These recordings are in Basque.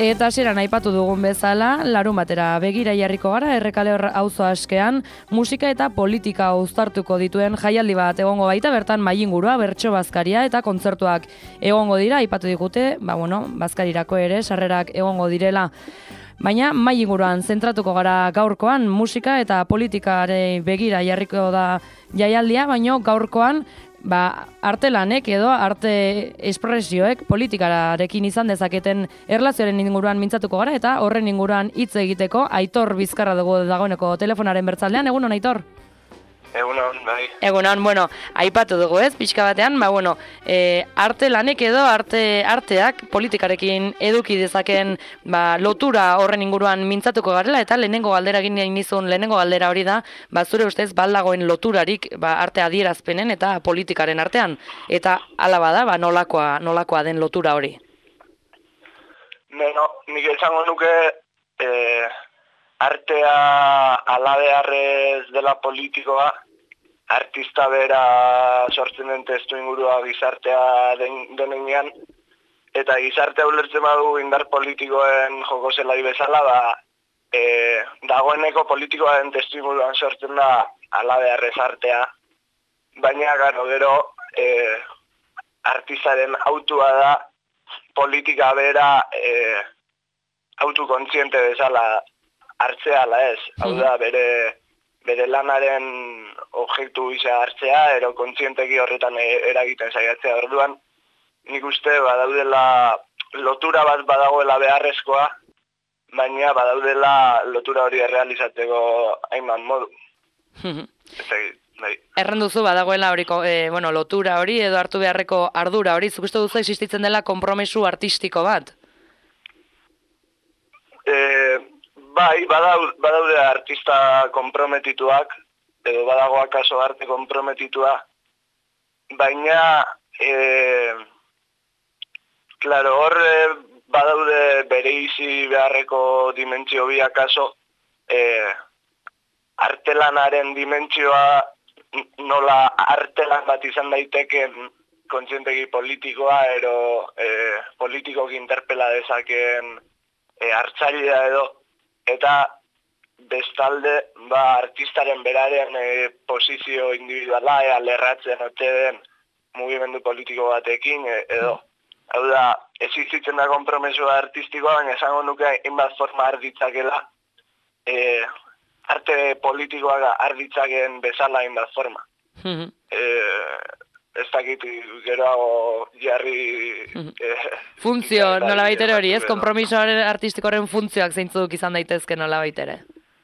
Eta hasieran aipatu dugun bezala, larunbatera begira jarriko gara Errekale auzo askean musika eta politika uztartuko dituen jaialdi bat egongo baita, bertan mailingurua, bertso bazkaria eta kontzertuak egongo dira, aipatu digute, bazkarirako ere sarrerak egongo direla. Baina mailinguruan zentratuko gara gaurkoan, musika eta politikare begira jarriko da jaialdia, baino gaurkoan artelanek edo arte espresioek politikarekin izan dezaketen erlazioaren inguruan mintzatuko gara, eta horren inguruan hitz egiteko Aitor Bizkarra dugu dagoeneko telefonaren bertzaldean. Egunon, Aitor? Egunon, bai. Egunon, aipatu dugu pixka batean, artelanek edo arteak politikarekin eduki dezaken lotura horren inguruan mintzatuko garela, eta lehenengo galdera egin nizun, lehenengo galdera hori da, zure ustez baldagoen loturarik arte adierazpenen eta politikaren artean, eta hala bada, nolakoa den lotura hori? Nik esango nuke artea alabearrez dela politikoa, artista bera sortzen den testu ingurua gizartea denean, eta gizartea ulertzen badu indar politikoen joko zelai bezala, dagoeneko politikoa den testu inguruan sortzen da alabearrez artea, baina gero artistaren autua da politika bera autokontziente bezala hartzea ala ez, hau da bere lanaren objektu gisa hartzea, ero kontzienteki horretan eragiten saiatzea. Orduan, nik uste badaudela lotura bat badagoela beharrezkoa, baina badaudela lotura hori errealizatzeko hainbat modu. Erran duzu badagoela lotura hori edo hartu beharreko ardura hori, zuk uste duzu existitzen dela konpromesu artistiko bat? Bai, badaude artista komprometituak, edo badago akaso arte komprometitua, baina, hor badaude bereizi beharreko dimentsio bi akaso, artelanaren dimentsioa nola artelan bat izan daiteken kontzientegi politikoa, ero politikoki interpela dezaken hartzailea edo, eta bestalde artistaren beraren posizio individuala lerratzen ote den mugimendu politiko batekin edo. Hau da, existitzen da konpromesua artistikoa, baina esango nuke hainbat forma arditzakela arte politikoa arditzaken bezala hainbat forma. Ez dakit geroago jarri... Funtzio, nola baitere hori, ez? Konpromiso artistikoaren funtzioak zeintzuk izan daitezke nola baitere.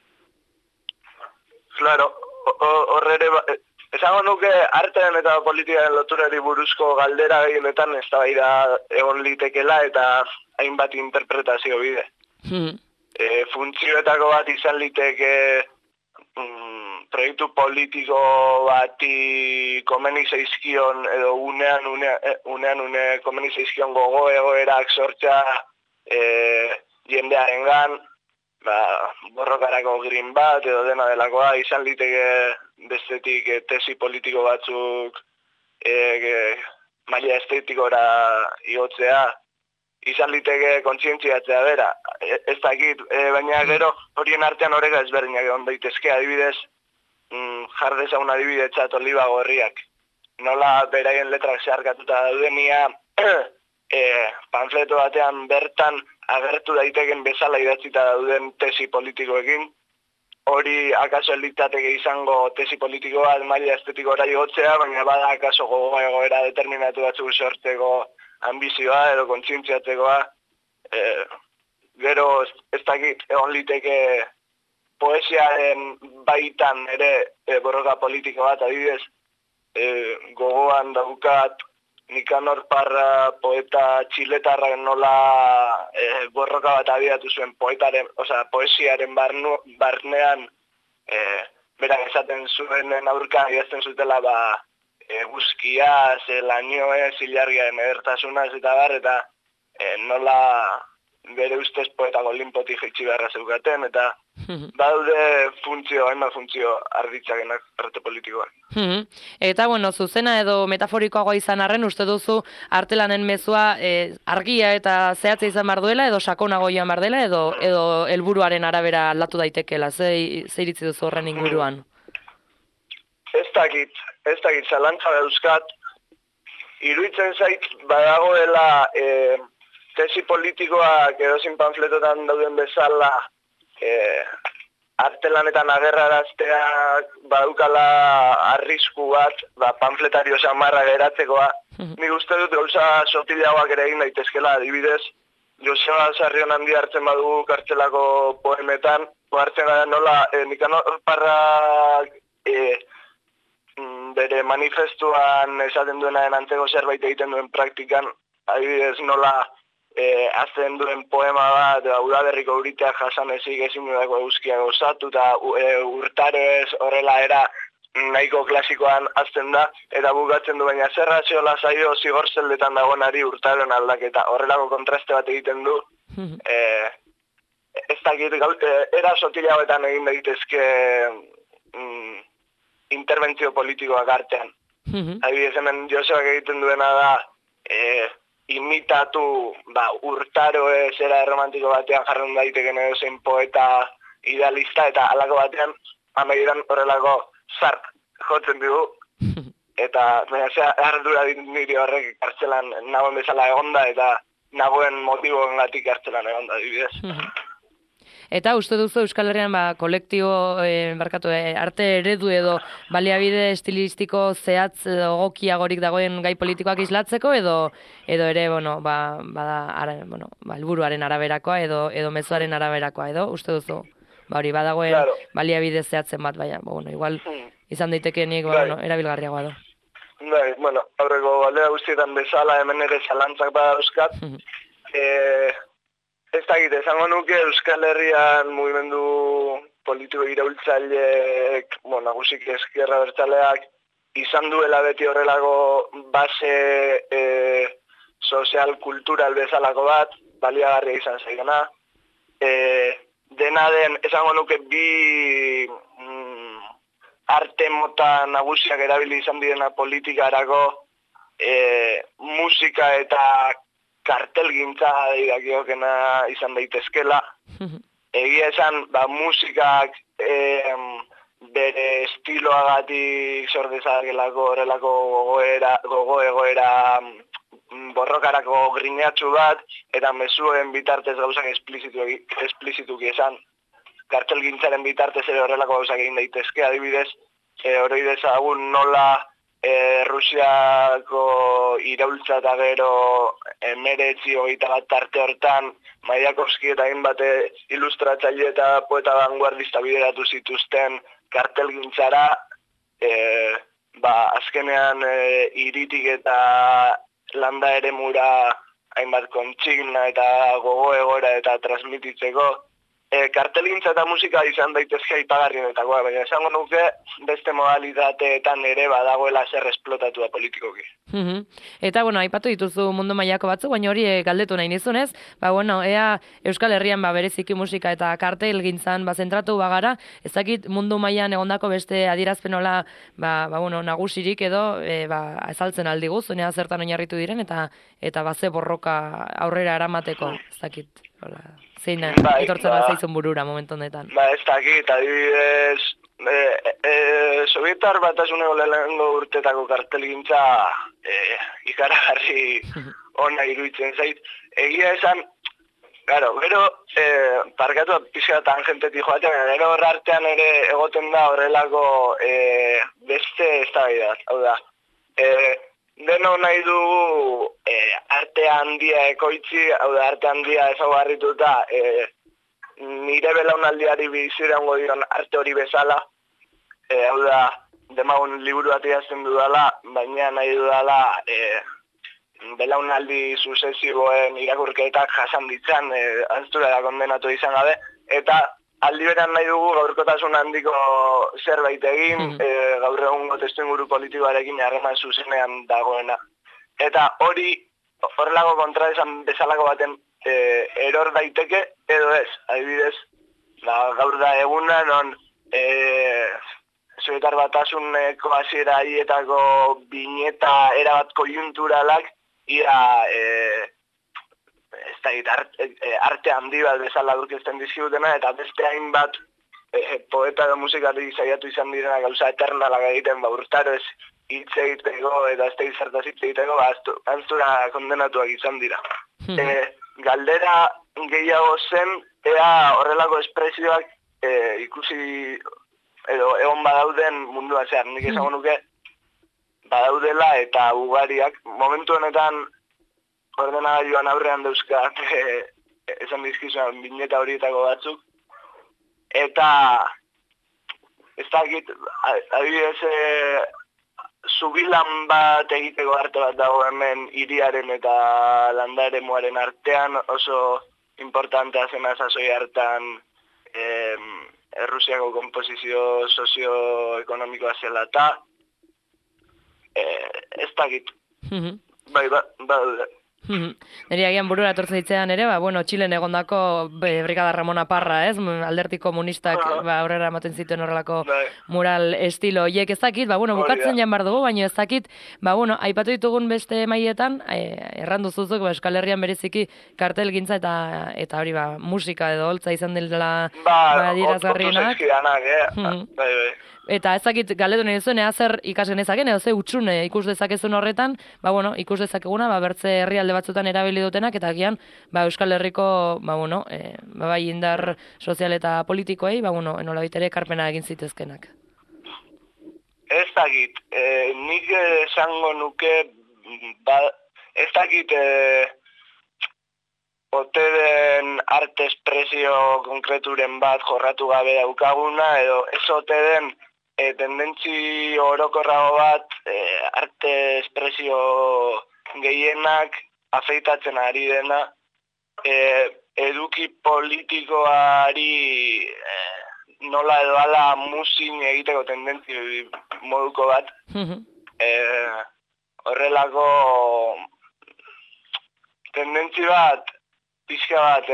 Claro, horre esango nuke artean eta politikaren loturari buruzko galdera gehienetan ez da egon litekela eta hainbat interpretazio bide. Funtzioetako bat izan liteke proiektu politiko bati komeni zeizkion edo unean komeni zeizkion gogo egoerak sortzea jendearengan, borrokarako green bat edo dena delakoa, izan liteke bestetik tesi politiko batzuk maila estetikora igotzea, izan liteke kontzientziatzea bera. Ez dakit, baina gero horien artean horrega ezberdinak egon daitezke, adibidez, jar dezagun adibidetzat Oliba Gorriak. Nola beraien letrak zeharkatuta daudenia, panfleto batean bertan agertu daiteken bezala idatzita dauden tesi politikoekin, hori akaso litzateke izango tesi politikoa maila estetikora igotzea, baina bada akaso gogo egoera determinatu batzuk sortzeko ambizioa edo kontzientziatzekoa, gero ez dakit egon liteke poesiaren baitan ere borroka politiko bat, adibidez, gogoan daukat Nikanor Parra poeta txiletarrak nola borroka bat abiatu zuen poesiaren barnean berak esaten zuenen aurka idazten zutela eguzkiaz, lainoez, ilargiaren edertasunaz eta nola bere ustez poeta olinpotik jaitsi beharra zeukaten, eta Badaude hainbat funtzio arditzakenak arte politikoan. Eta, bueno, zuzena edo metaforikoagoa izan arren, uste duzu artelanen mezua argia eta zehatza izan behar duela, edo sakonago joan behar dela, edo helburuaren arabera aldatu daitekeela, ze iritzi duzu horren inguruan? Ez dakit, zalantza dauzkat, iruditzen zait badagoela tesi politikoak edozein panfletotan dauden bezala artelanetan agerrarazteak badukala arrisku bat, panfletario samarra geratzekoa. Nik uste dut gauza sotilagoak ere egin daitezkela, adibidez, Joseba Sarrion handi hartzen badu kartzelako poemetan, hartzen gara nola Nikanor Parrak bere manifestuan esaten duenaren antzeko zerbait egiten duen praktikan, adibidez nola azten duen poema bat, udaberriko euriteak jasan ezik ezin dudako euskiak osatu, eta urtaroez horrela era nahiko klasikoan azten da, eta bukatzen du, baina zer raziola zaio zigor zeldetan dagoenari urtaroen aldaketa, horrelako kontraste bat egiten du. Ez dakit, era sotilagoetan egin daitezke interbentzio politikoak artean. Adibidez hemen Josebak egiten duena da, imitatu urtaroez era romantiko batean jarren daiteken edozein poeta idealista, eta halako batean amaieran horrelako zar jotzen dugu, eta ardura niri horrek kartzelan nagoen bezala egonda, eta nagoen motiboengatik kartzelan egonda, adibidez. Eta uste duzu Euskal Herrian kolektibo, arte eredu edo baliabide estilistiko zehatz egokiagorik dagoen gai politikoak islatzeko edo ere, helburuaren araberakoa edo mezuaren araberakoa edo uste duzu? Hori badagoen baliabide zehatzen bat, baina, igual izan daitekenik erabilgarriagoa da. Aurreko galdera guztietan bezala hemen ere zalantzak badauzkat. Ez dakit, esango nuke Euskal Herrian mugimendu politiko iraultzaileek, nagusik ezkerra bertzaleak, izan duela beti horrelako base sozial-kultural bezalako bat, baliagarria izan zaigana. Dena den, esango nuke bi arte mota nagusiak erabili izan direna politikarako, musika eta kartelgintza dakiokena izan daitezkela. Egia esan, musikak bere estiloagatik sordezakelako horrelako gogo egoera borrokarako grinatxu bat, eta mezuen bitartez gauzak esplizituki esan. Kartelgintzaren bitartez ere horrelako gauzak egin daitezke, adibidez, hori dezagun nola Rusiako iraultza eta gero 19-21 tarte hortan Mayakovski eta hainbat ilustratzaile eta poeta vanguardista bideratu zituzten kartelgintzara, azkenean hiritik eta landa eremura hainbat kontsigna eta gogo egora eta transmititzeko. Kartelgintza eta musika izan daitezke aipagarrienetakoa, baina esango nuke beste modalitateetan ere badagoela zer esplotatua politikoki. Eta, aipatu dituzu mundu mailako batzuk, baina hori galdetu nahi nizunez, ea Euskal Herrian bereziki musika eta kartelgintzan zentratu bagara, ez dakit mundu mailan egondako beste adierazpenola nagusirik edo azaltzen aldigu, zunea zertan oinarritu diren, eta baze borroka aurrera eramateko, ez dakit, zein etortzen zaizun burura momentu honetan. Ez dakit, adibidez, Sovietar Batasuneko lehenengo urtetako kartelgintza ikaragarri ona iruditzen zait. Egia esan, gero, parkatu pixka tangentetik joatean, gero horra artean ere egoten da horrelako beste eztabaidak, hau da. Deno nahi dugu arte handia ekoitzi, hau da, arte handia ezaguarrituta nire belaunaldiari bizirango dion arte hori bezala, hau da, demagun liburu bat idazten dudala, baina nahi dudala belaunaldi suzesiboen irakurketak jasan ditzan, aztura da kondenatu izan gabe, eta aldi beran nahi dugu gaurkotasun handiko zerbait egin, gaur egungo testuinguru politikoarekin harreman zuzenean dagoena. Eta hori, horrelako kontraesan bezalako baten eror daiteke, edo ez, adibidez, gaur da eguna, non Soetar Batasuneko hasiera haietako bineta erabat kojunturalak ia ez da arte handi bat bezala aurkezten dizkigutena, eta beste hainbat poeta edo musikari saiatu izan direna gauza eternalak egiten, urtaro ez hitz egiteko eta ez da izartaz hitz egiteko, anztura kondenatuak izan dira. Galdera gehiago zen, ea horrelako espresioak ikusi edo egon badauden mundua zehar. Nik esango nuke badaudela eta ugariak. Momentu honetan ordenagailuan aurrean dauzkat esan dizkizuan bineta horietako batzuk. Eta ez dakit, adibidez, zubilan bat egiteko arte bat dago hemen hiriaren eta landa eremuaren artean, oso importantea zena sasoi hartan Errusiako konposizio sozioekonomikoa zela eta ez dakit. Bai, badaude. Neri agian burura etortzen ditzean ere, Txilen egondako Brigada Ramona Parra, ez? Alderdi komunistak aurrera ematen zituen horrelako mural estilo. Hiek ez dakit, bukatzen jan bar dugu, baina ez dakit, aipatu ditugun beste maietan, errandu zuzuk, Euskal Herrian bereziki kartelgintza eta hori, musika edo holtza izan dela dirazgarrienak. Bai. Eta ez dakit galdetu nahi zuen, zer ikasen ezaken, edo ze utxune ikus dezakezun horretan, ikus dezakeguna, bertze herrialde batzutan erabili dutenak, eta agian, Euskal Herriko, indar sozial eta politikoei, nolabait ere ekarpena egin zitezkenak. Ez dakit, nik esango nuke, ez dakit, ote den arte espresio konkreturen bat jorratu gabe daukaguna, edo ez ote den tendentzi orokorrago bat arte espresio gehienak afeitatzen ari dena, eduki politikoari nola edo ala muzin egiteko tendentzi moduko bat. Horrelako tendentzi bat, pixka bat,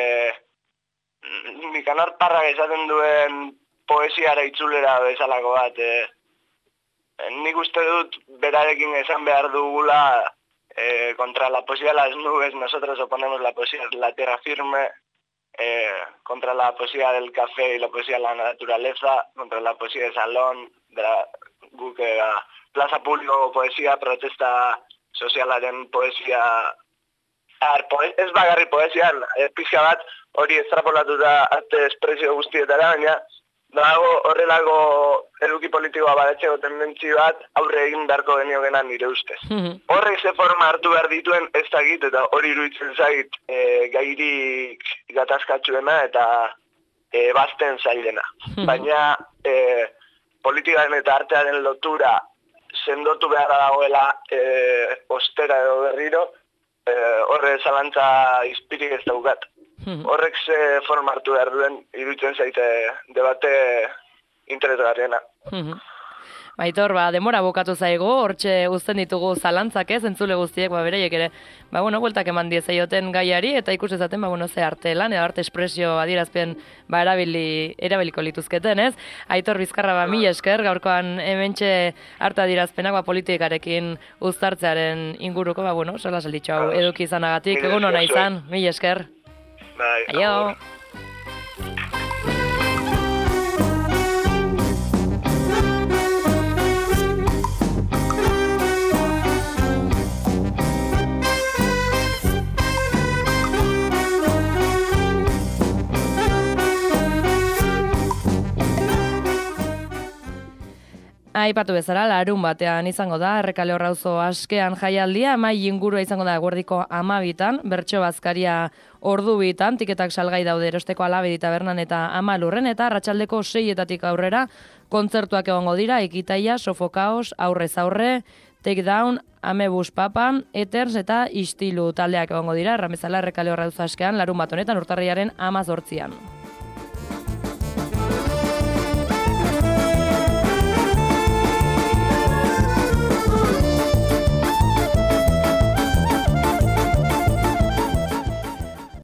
Nikanor Parrak esaten duen poesiara itzulera bezalako bat. Nik uste dut berarekin esan behar dugula contra la poesía de las nubes, nosotros oponemos la poesía de la tierra firme, contra la poesía del café y la poesía de la naturaleza, contra la poesía de salón, de la plaza público poesía, protesta sozialaren poesia. Ez bagarri poesian, pixka bat hori estrapolatuta arte espresio guztietara, baina dago horrelako eduki politikoa badatzeko tendentzi bat aurre egin beharko geniokena nire ustez. Horrek ze forma hartu behar dituen ez dakit, eta hori iruditzen zait gairik gatazkatzuena eta bazten zailena. Baina politikaren eta artearen lotura sendotu beharra dagoela ostera edo berriro, horre zalantza izpirik ez daukat. Horrek ze forma hartu behar duen iruditzen zaite debate interesgarriena. Aitor, demora bukatu zaigu, hortxe uzten ditugu zalantzak ez, entzule guztiek, bereiek ere, bueltak eman diezaioten gaiari, eta ikus ezaten, ze arte lan, edo arte espresio adierazpen erabiliko lituzketen, ez? Aitor Bizkarra, mila esker, gaurkoan hementxe arte adierazpenak, politikarekin uztartzearen inguruko, sola salditxo hau eduki izanagatik, egun hona izan, mila esker. Aio! Aipatu bezala, larun batean izango da, Errekale auzo askean jaialdia, mai ingurua izango da eguerdiko 12:00, bertso bazkaria ordu 2:00, tiketak salgai daude Erosteko Alabedi tabernan eta Amalurren, eta arratsaldeko 6:00 aurrera kontzertuak egongo dira, Ekitaia, Sofokaos, Aurrez Aurre, Take Down, Amebus Papa, Eters eta Istilu taldeak egongo dira, erran bezala Errekale auzo askean larun bat honetan urtarrilaren 18:00.